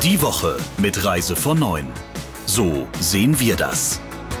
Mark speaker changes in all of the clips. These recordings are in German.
Speaker 1: Die Woche mit Reise von 9. So sehen wir das.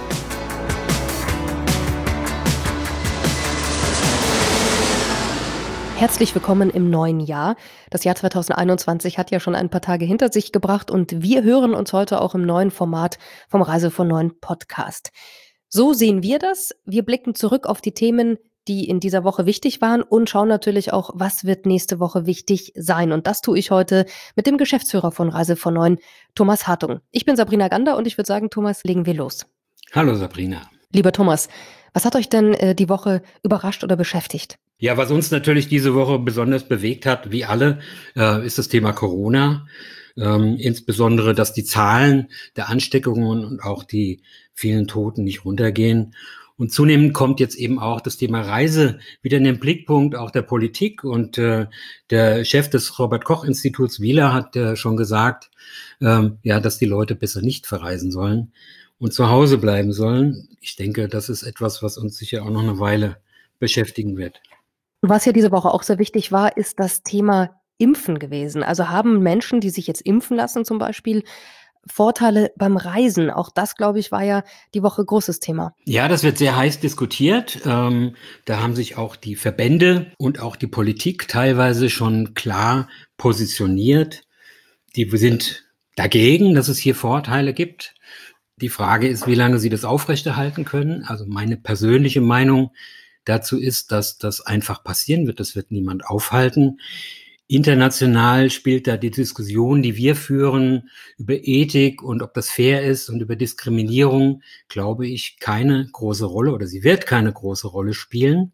Speaker 2: Herzlich willkommen im neuen Jahr. Das Jahr 2021 hat ja schon ein paar Tage hinter sich gebracht und wir hören uns heute auch im neuen Format vom Reise von 9 Podcast. So sehen wir das. Wir blicken zurück auf die Themen, die in dieser Woche wichtig waren und schauen natürlich auch, was wird nächste Woche wichtig sein. Und das tue ich heute mit dem Geschäftsführer von Reise von 9, Thomas Hartung. Ich bin Sabrina Gander und ich würde sagen, Thomas, legen wir los.
Speaker 3: Hallo Sabrina.
Speaker 2: Lieber Thomas, was hat euch denn die Woche überrascht oder beschäftigt?
Speaker 3: Ja, was uns natürlich diese Woche besonders bewegt hat, wie alle, ist das Thema Corona. Insbesondere, dass die Zahlen der Ansteckungen und auch die vielen Toten nicht runtergehen. Und zunehmend kommt jetzt eben auch das Thema Reise wieder in den Blickpunkt, auch der Politik. Und der Chef des Robert-Koch-Instituts, Wieler, hat schon gesagt, dass die Leute besser nicht verreisen sollen und zu Hause bleiben sollen. Ich denke, das ist etwas, was uns sicher auch noch eine Weile beschäftigen wird.
Speaker 2: Was ja diese Woche auch sehr wichtig war, ist das Thema Impfen gewesen. Also haben Menschen, die sich jetzt impfen lassen zum Beispiel, Vorteile beim Reisen? Auch das, glaube ich, war ja die Woche großes Thema.
Speaker 3: Ja, das wird sehr heiß diskutiert. Da haben sich auch die Verbände und auch die Politik teilweise schon klar positioniert. Die sind dagegen, dass es hier Vorteile gibt. Die Frage ist, wie lange sie das aufrechterhalten können. Also meine persönliche Meinung dazu ist, dass das einfach passieren wird. Das wird niemand aufhalten. International spielt da die Diskussion, die wir führen, über Ethik und ob das fair ist und über Diskriminierung, glaube ich, keine große Rolle oder sie wird keine große Rolle spielen.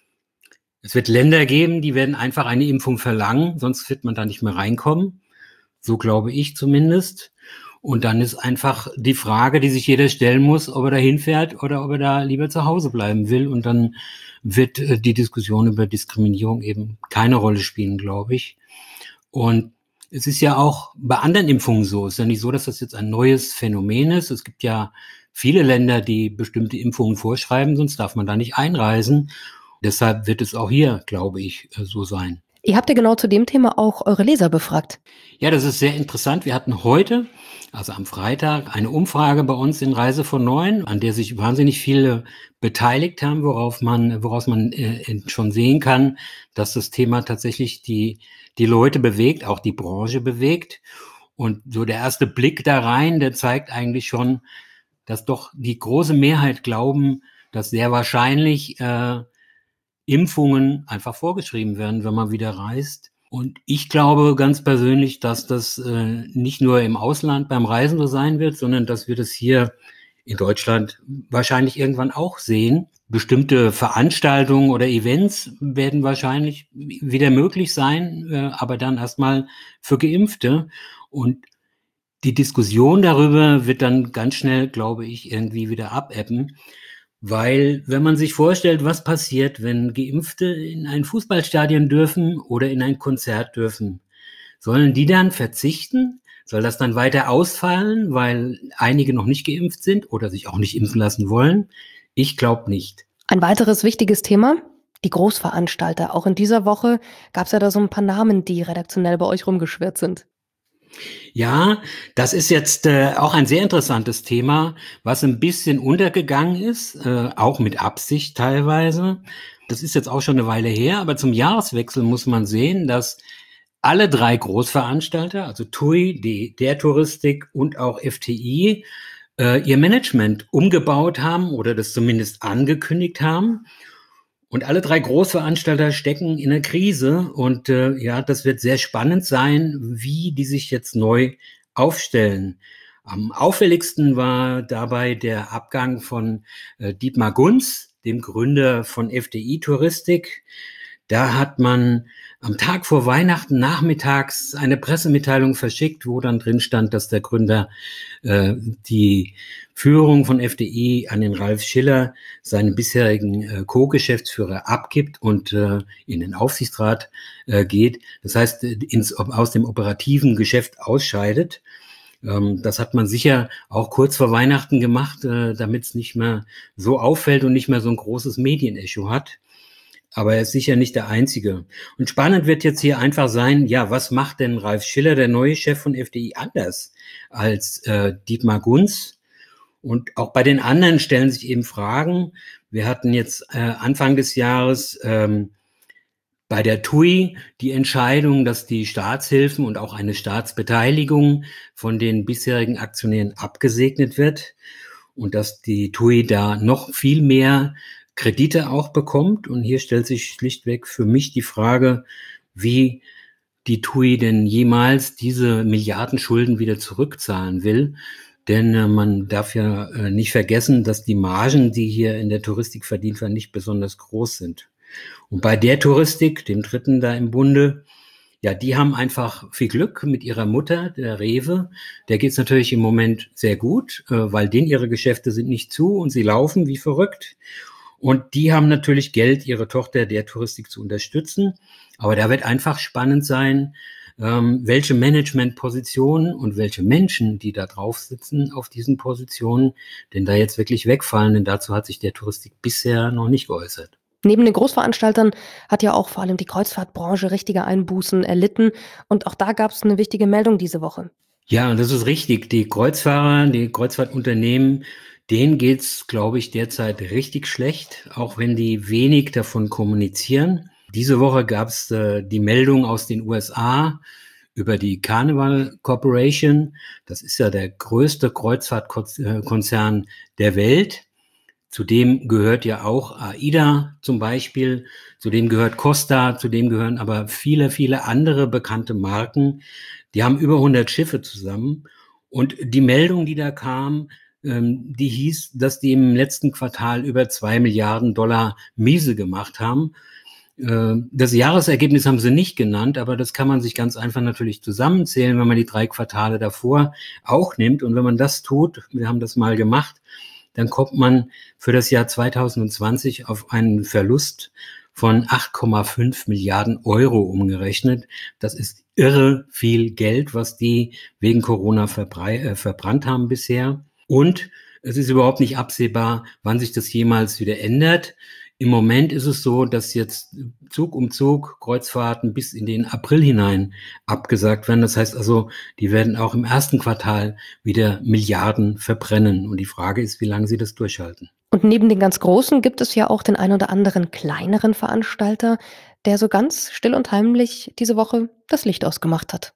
Speaker 3: Es wird Länder geben, die werden einfach eine Impfung verlangen, sonst wird man da nicht mehr reinkommen. So glaube ich zumindest. Und dann ist einfach die Frage, die sich jeder stellen muss, ob er da hinfährt oder ob er da lieber zu Hause bleiben will. Und dann wird die Diskussion über Diskriminierung eben keine Rolle spielen, glaube ich. Und es ist ja auch bei anderen Impfungen so. Es ist ja nicht so, dass das jetzt ein neues Phänomen ist. Es gibt ja viele Länder, die bestimmte Impfungen vorschreiben, sonst darf man da nicht einreisen. Deshalb wird es auch hier, glaube ich, so sein.
Speaker 2: Ihr habt ja genau zu dem Thema auch eure Leser befragt.
Speaker 3: Ja, das ist sehr interessant. Wir hatten heute, also am Freitag, eine Umfrage bei uns in Reise von 9, an der sich wahnsinnig viele beteiligt haben, woraus man schon sehen kann, dass das Thema tatsächlich die Leute bewegt, auch die Branche bewegt. Und so der erste Blick da rein, der zeigt eigentlich schon, dass doch die große Mehrheit glauben, dass sehr wahrscheinlich Impfungen einfach vorgeschrieben werden, wenn man wieder reist. Und ich glaube ganz persönlich, dass das nicht nur im Ausland beim Reisen so sein wird, sondern dass wir das hier in Deutschland wahrscheinlich irgendwann auch sehen. Bestimmte Veranstaltungen oder Events werden wahrscheinlich wieder möglich sein, aber dann erstmal für Geimpfte. Und die Diskussion darüber wird dann ganz schnell, glaube ich, irgendwie wieder abebben. Weil, wenn man sich vorstellt, was passiert, wenn Geimpfte in ein Fußballstadion dürfen oder in ein Konzert dürfen, sollen die dann verzichten? Soll das dann weiter ausfallen, weil einige noch nicht geimpft sind oder sich auch nicht impfen lassen wollen? Ich glaube nicht.
Speaker 2: Ein weiteres wichtiges Thema, die Großveranstalter. Auch in dieser Woche gab es ja da so ein paar Namen, die redaktionell bei euch rumgeschwirrt sind.
Speaker 3: Ja, das ist jetzt auch ein sehr interessantes Thema, was ein bisschen untergegangen ist, auch mit Absicht teilweise. Das ist jetzt auch schon eine Weile her, aber zum Jahreswechsel muss man sehen, dass alle drei Großveranstalter, also TUI, der Touristik und auch FTI, ihr Management umgebaut haben oder das zumindest angekündigt haben. Und alle drei Großveranstalter stecken in einer Krise und das wird sehr spannend sein, wie die sich jetzt neu aufstellen. Am auffälligsten war dabei der Abgang von Dietmar Gunz, dem Gründer von FDI Touristik. Da hat man am Tag vor Weihnachten nachmittags eine Pressemitteilung verschickt, wo dann drin stand, dass der Gründer die Führung von FDI an den Ralf Schiller, seinen bisherigen Co-Geschäftsführer, abgibt und in den Aufsichtsrat geht. Das heißt, aus dem operativen Geschäft ausscheidet. Das hat man sicher auch kurz vor Weihnachten gemacht, damit es nicht mehr so auffällt und nicht mehr so ein großes Medienecho hat. Aber er ist sicher nicht der Einzige. Und spannend wird jetzt hier einfach sein, ja, was macht denn Ralf Schiller, der neue Chef von FDI, anders als Dietmar Gunz? Und auch bei den anderen stellen sich eben Fragen. Wir hatten jetzt Anfang des Jahres bei der TUI die Entscheidung, dass die Staatshilfen und auch eine Staatsbeteiligung von den bisherigen Aktionären abgesegnet wird und dass die TUI da noch viel mehr Kredite auch bekommt. Und hier stellt sich schlichtweg für mich die Frage, wie die TUI denn jemals diese Milliardenschulden wieder zurückzahlen will. Denn man darf ja nicht vergessen, dass die Margen, die hier in der Touristik verdient werden, nicht besonders groß sind. Und bei der Touristik, dem dritten da im Bunde, ja, die haben einfach viel Glück mit ihrer Mutter, der Rewe. Der geht's natürlich im Moment sehr gut, weil denen ihre Geschäfte sind nicht zu und sie laufen wie verrückt. Und die haben natürlich Geld, ihre Tochter der Touristik zu unterstützen. Aber da wird einfach spannend sein, welche Managementpositionen und welche Menschen, die da drauf sitzen auf diesen Positionen, denn da jetzt wirklich wegfallen. Denn dazu hat sich der Touristik bisher noch nicht geäußert.
Speaker 2: Neben den Großveranstaltern hat ja auch vor allem die Kreuzfahrtbranche richtige Einbußen erlitten. Und auch da gab es eine wichtige Meldung diese Woche.
Speaker 3: Ja, das ist richtig. Die Kreuzfahrer, die Kreuzfahrtunternehmen, denen geht's, glaube ich, derzeit richtig schlecht, auch wenn die wenig davon kommunizieren. Diese Woche gab's die Meldung aus den USA über die Carnival Corporation. Das ist ja der größte Kreuzfahrtkonzern der Welt. Zudem gehört ja auch AIDA zum Beispiel, zudem gehört Costa, zudem gehören aber viele, viele andere bekannte Marken. Die haben über 100 Schiffe zusammen. Und die Meldung, die da kam, die hieß, dass die im letzten Quartal über 2 Milliarden Dollar Miese gemacht haben. Das Jahresergebnis haben sie nicht genannt, aber das kann man sich ganz einfach natürlich zusammenzählen, wenn man die 3 Quartale davor auch nimmt. Und wenn man das tut, wir haben das mal gemacht, dann kommt man für das Jahr 2020 auf einen Verlust von 8,5 Milliarden Euro umgerechnet. Das ist irre viel Geld, was die wegen Corona verbrannt haben bisher. Und es ist überhaupt nicht absehbar, wann sich das jemals wieder ändert. Im Moment ist es so, dass jetzt Zug um Zug Kreuzfahrten bis in den April hinein abgesagt werden. Das heißt also, die werden auch im ersten Quartal wieder Milliarden verbrennen. Und die Frage ist, wie lange sie das durchhalten.
Speaker 2: Und neben den ganz Großen gibt es ja auch den ein oder anderen kleineren Veranstalter, der so ganz still und heimlich diese Woche das Licht ausgemacht hat.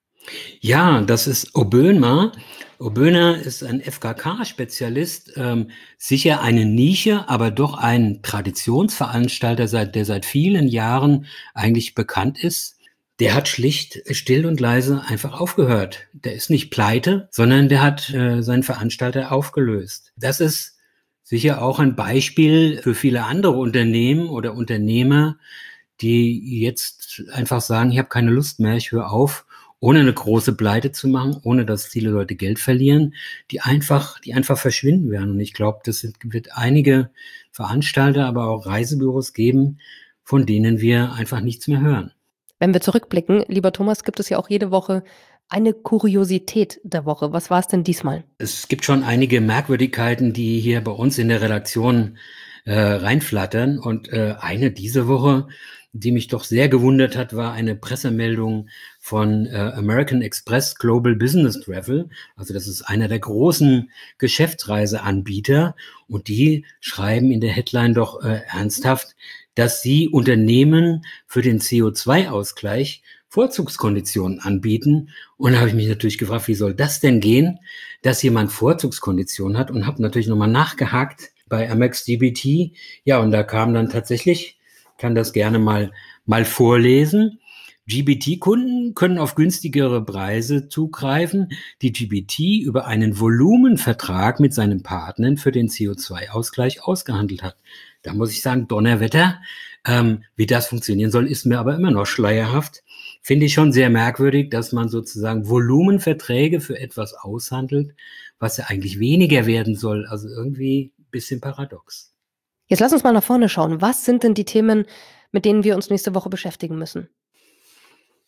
Speaker 3: Ja, das ist Oböner. Oböner ist ein FKK-Spezialist, sicher eine Nische, aber doch ein Traditionsveranstalter, der seit vielen Jahren eigentlich bekannt ist. Der hat schlicht still und leise einfach aufgehört. Der ist nicht pleite, sondern der hat seinen Veranstalter aufgelöst. Das ist sicher auch ein Beispiel für viele andere Unternehmen oder Unternehmer, die jetzt einfach sagen, ich habe keine Lust mehr, ich höre auf, ohne eine große Pleite zu machen, ohne dass viele Leute Geld verlieren, die einfach verschwinden werden. Und ich glaube, wird einige Veranstalter, aber auch Reisebüros geben, von denen wir einfach nichts mehr hören.
Speaker 2: Wenn wir zurückblicken, lieber Thomas, gibt es ja auch jede Woche eine Kuriosität der Woche. Was war es denn diesmal?
Speaker 3: Es gibt schon einige Merkwürdigkeiten, die hier bei uns in der Redaktion reinflattern. Und eine diese Woche, die mich doch sehr gewundert hat, war eine Pressemeldung von American Express Global Business Travel. Also das ist einer der großen Geschäftsreiseanbieter. Und die schreiben in der Headline doch ernsthaft, dass sie Unternehmen für den CO2-Ausgleich Vorzugskonditionen anbieten. Und da habe ich mich natürlich gefragt, wie soll das denn gehen, dass jemand Vorzugskonditionen hat, und habe natürlich nochmal nachgehakt bei Amex GBT. Ja, und da kam dann tatsächlich, kann das gerne mal vorlesen. GBT-Kunden können auf günstigere Preise zugreifen, die GBT über einen Volumenvertrag mit seinen Partnern für den CO2-Ausgleich ausgehandelt hat. Da muss ich sagen, Donnerwetter, wie das funktionieren soll, ist mir aber immer noch schleierhaft. Finde ich schon sehr merkwürdig, dass man sozusagen Volumenverträge für etwas aushandelt, was ja eigentlich weniger werden soll. Also irgendwie ein bisschen paradox.
Speaker 2: Jetzt lass uns mal nach vorne schauen. Was sind denn die Themen, mit denen wir uns nächste Woche beschäftigen müssen?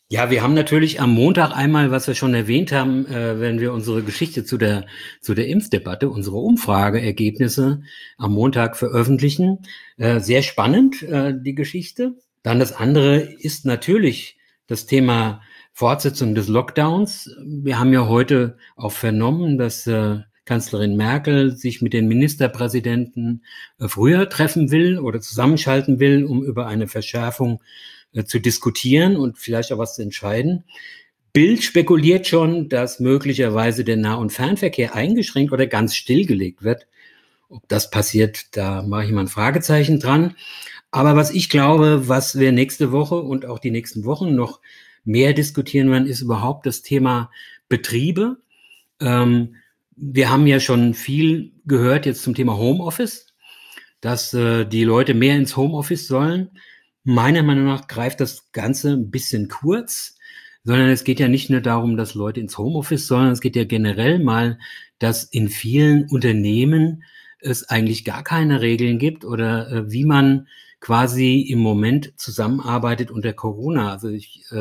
Speaker 3: Ja, wir haben natürlich am Montag einmal, was wir schon erwähnt haben, wenn wir unsere Geschichte zu der Impfdebatte, unsere Umfrageergebnisse am Montag veröffentlichen. Sehr spannend, die Geschichte. Dann das andere ist natürlich das Thema Fortsetzung des Lockdowns. Wir haben ja heute auch vernommen, dass Kanzlerin Merkel sich mit den Ministerpräsidenten früher treffen will oder zusammenschalten will, um über eine Verschärfung zu diskutieren und vielleicht auch was zu entscheiden. Bild spekuliert schon, dass möglicherweise der Nah- und Fernverkehr eingeschränkt oder ganz stillgelegt wird. Ob das passiert, da mache ich mal ein Fragezeichen dran. Aber was ich glaube, was wir nächste Woche und auch die nächsten Wochen noch mehr diskutieren werden, ist überhaupt das Thema Betriebe. Wir haben ja schon viel gehört jetzt zum Thema Homeoffice, dass die Leute mehr ins Homeoffice sollen. Meiner Meinung nach greift das Ganze ein bisschen kurz, sondern es geht ja nicht nur darum, dass Leute ins Homeoffice sollen, es geht ja generell mal, dass in vielen Unternehmen es eigentlich gar keine Regeln gibt oder wie man quasi im Moment zusammenarbeitet unter Corona. Also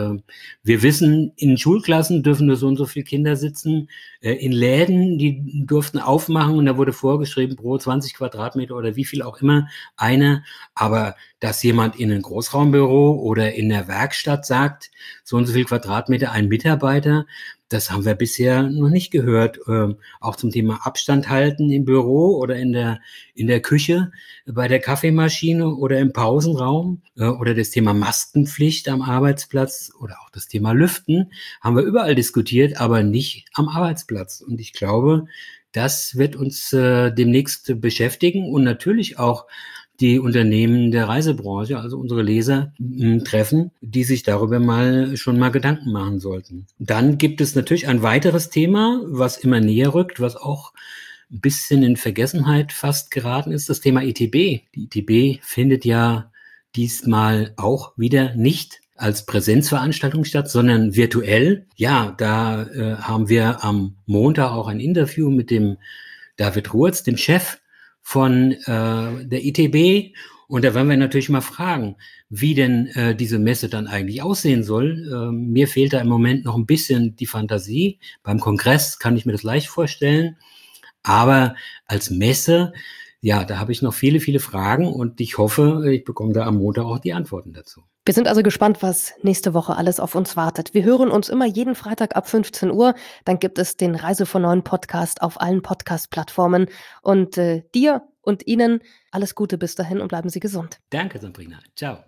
Speaker 3: wir wissen, in Schulklassen dürfen nur so und so viele Kinder sitzen, in Läden, die durften aufmachen und da wurde vorgeschrieben, pro 20 Quadratmeter oder wie viel auch immer einer. Aber dass jemand in ein Großraumbüro oder in der Werkstatt sagt, so und so viel Quadratmeter ein Mitarbeiter, das haben wir bisher noch nicht gehört. Auch zum Thema Abstand halten im Büro oder in der Küche, bei der Kaffeemaschine oder im Pausenraum oder das Thema Maskenpflicht am Arbeitsplatz oder auch das Thema Lüften haben wir überall diskutiert, aber nicht am Arbeitsplatz. Und ich glaube, das wird uns demnächst beschäftigen und natürlich auch die Unternehmen der Reisebranche, also unsere Leser, treffen, die sich darüber schon mal Gedanken machen sollten. Dann gibt es natürlich ein weiteres Thema, was immer näher rückt, was auch ein bisschen in Vergessenheit fast geraten ist, das Thema ITB. Die ITB findet ja diesmal auch wieder nicht als Präsenzveranstaltung statt, sondern virtuell. Ja, da haben wir am Montag auch ein Interview mit dem David Ruetz, dem Chef von der ITB. Und da werden wir natürlich mal fragen, wie denn diese Messe dann eigentlich aussehen soll. Mir fehlt da im Moment noch ein bisschen die Fantasie. Beim Kongress kann ich mir das leicht vorstellen. Aber als Messe, ja, da habe ich noch viele, viele Fragen und ich hoffe, ich bekomme da am Montag auch die Antworten dazu.
Speaker 2: Wir sind also gespannt, was nächste Woche alles auf uns wartet. Wir hören uns immer jeden Freitag ab 15 Uhr. Dann gibt es den Reise von 9 Podcast auf allen Podcast-Plattformen. Und dir und Ihnen alles Gute bis dahin und bleiben Sie gesund.
Speaker 3: Danke, Sabrina. Ciao.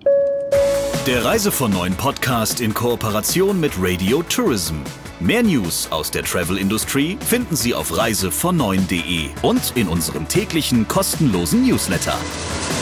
Speaker 1: Der Reise von 9 Podcast in Kooperation mit Radio Tourism. Mehr News aus der Travel-Industrie finden Sie auf reisevon9.de und in unserem täglichen kostenlosen Newsletter.